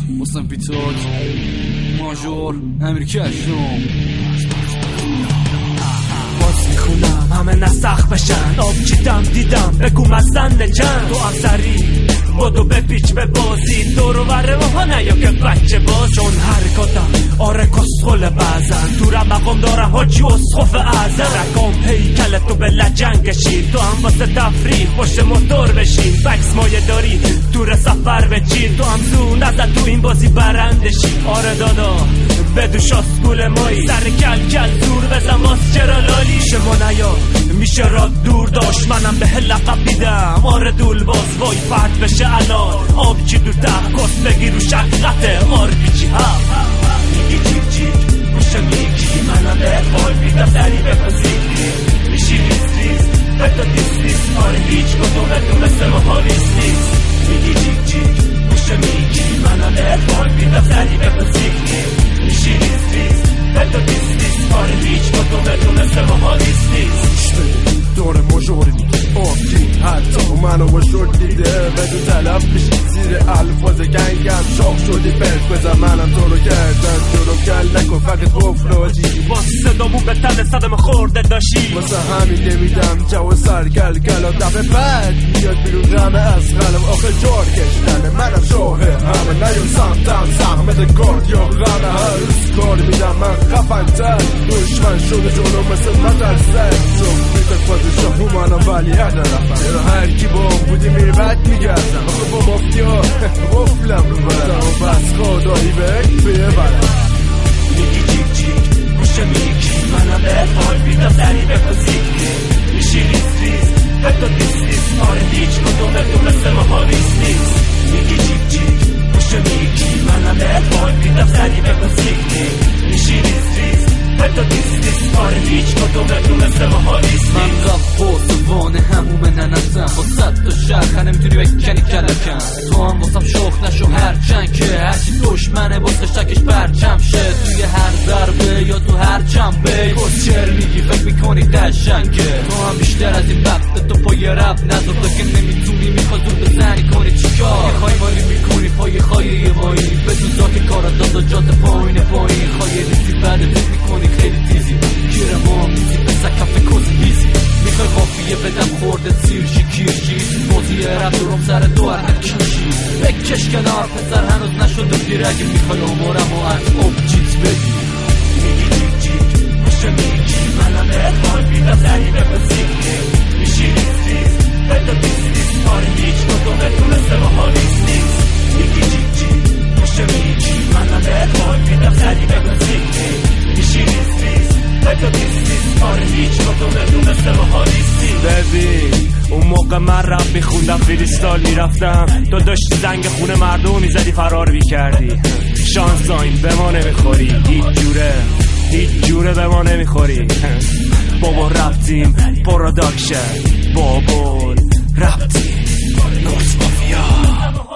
واسم پیتاک ماژور امریکشون باز میخونم همه نسخ بشن آب چیدم دیدم بگو مزن چند تو افسری بدو بپیچ به بازی دورو بره ماها نیا که بچه باز چون حرکاتم آره کسخل بازن تو رمقام داره حاجی اسخف اعظم رکام هیکلتو به لجنگ کشید تو هم واسه تفریح پشت موتور بشین فکس مایه داری دور سفر بچین تو هم زون نزد تو این بازی برندشی آره دادا بدو شاسکول مایی سر کل کل دور بزن واس چرا لالی شما نیا میشه را دور داشت منم به لقب دیدم آره دول باز وای فرد بشه الان آب چی دو تب کست بگی رو شقیقت آر بیچی هم میگی جیب جیب میشه میگی منم به حال بیدم دری بپذیری میشی ریز ریز بتا دیس دیس آره هیچ کدومتون مثل ما ریز نیز میگی جیب جیب میشه میگی منم به حال بیدم دری بپذیری میشی ریز ریز بتا دیس دیس آره هیچ کدومتون مثل ما ریز نیز دور ماژور آبگی حتی منو با شورت دیده بدون طلب میشی زیر الفاظ گنگم شاق شدی پرک بزن منم تو رو کردم جلو کل نکن فقط افراجی با صدامون به تن صدم خورده داشتی واسه همین نمیدم جو سرگل گلا دفعه بعد میاد بیرون غمه از قلم آخه جار کشتنه منم شاه همه نیون سمتم زحمت گارد یا غمه هر روز کار میدم من خفن‌تر دشمن شده جلو مثل مدرسه چون بیت پادشاه منم ولی ندارم چرا هر کی با بودی میری بد میگردم آخه با مافیا غفلم رو برم و بس خدایی ببرم میگی جیک جیک میشه میگی منم به حال بیدم دری بپذیری میشی ریز ریز حتی دیس دیس آره هیچ کدومتون مثل ما ریز نیست میگی جیک جیک میشه میگی منم به حال بیدم دری بپذیری میشی ریز ریز حتی دیس دیس آره هیچ کدومتون مثل ما ریز نیست من قفل سوانه هموم ننستم با 100 تا شرخه نمیتونی بکنی کلکن تو هم واسم شخ نشو هرچند که هرچی دشمنه واسه شکش برچم شه توی هر ضربه یا تو هر چنبه کسچر میگی فکر میکنی قشنگه تو هم بیشتر از این وقت تو پای رب نذار تو که نمیتونی میخواد زور بزنی کنی چیکار میخوای مالی میکنی پای خواهی یه مایی بدون ذات کارات دادا جات پایین پایین خواهی ریزی بعد فکر میکنی خیلی تیزی گیره ما میزی به سکف کوزی بیزی میخوای قافیه بدم خورده سیرشی کیرشی موزی رب دروم سر دو حرکت کشی بکش کنار پسر هنوز نشده دیر اگه میخوای عمرم و از اوبجیت بگی میگی جیک جیک میشه میگی منم به حال بیدم دری بپذیری میشی ریز ریز بتا دیس دیس آره هیچ کدومتون مثل ما ریز نیست میگی جیک جیک میشه میگی منم به حال بیدم دری بپذیری میشی ریز ریز بتا دیس دیس آره هیچ کدومتون مثل ما ریز نیست ببین اون موقع من رپ میخوندم فریستال میرفتم تو داشتی زنگ خونه مردم میزدی فرار میکردی شانساین به ما نمیخوری هیچ جوره به ما نمیخوری بابا رفتیم پروداکشن بابا رفتیم نورس مافیا